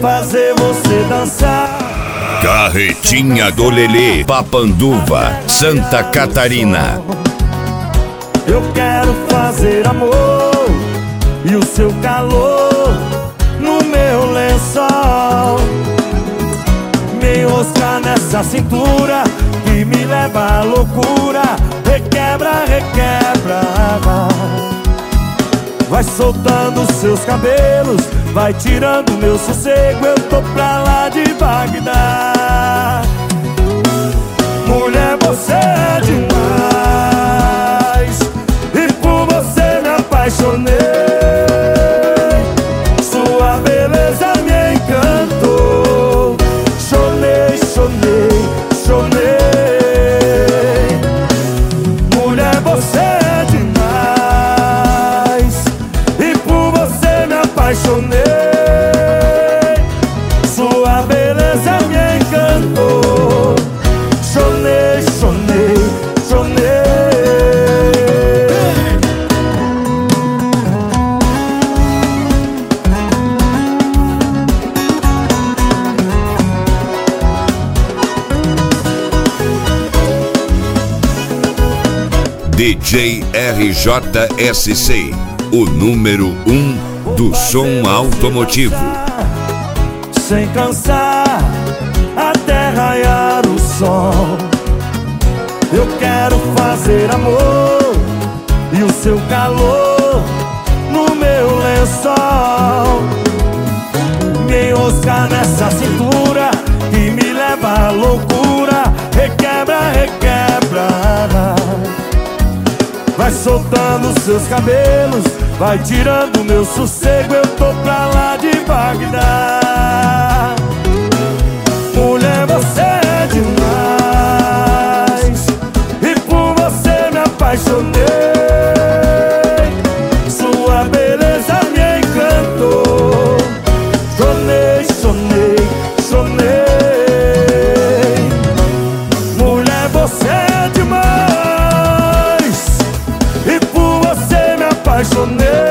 fazer você dançar. Carretinha do Lelê, Papanduva, Santa Catarina. Eu quero fazer amor e o seu calor no meu lençol, me enroscar nessa cintura que me leva à loucura. Requebra, requebra, vai soltando seus cabelos, vai tirando meu sossego. Eu tô pra lá de Bagdá. Mulher, você é demais e por você me apaixonei. Sua beleza me encantou. Chonei, chonei, chonei. Mulher, você é demais e por você me apaixonei. Sua beleza me encantou. Chonei, chonei, chonei. DJ RJSC, o número 1 do som automotivo. Sem cansar até raiar o sol. Eu quero fazer amor e o seu calor no meu lençol, me enroscar nessa cintura que me leva à loucura. Requebra, requebra, vai soltando seus cabelos, vai tirando meu sossego. Eu tô pra lá de Bagdá. Mulher, você é demais e por você me apaixonei. Sua beleza me encantou. Chonei, chonei, chonei. Mulher, você é demais e por você me apaixonei.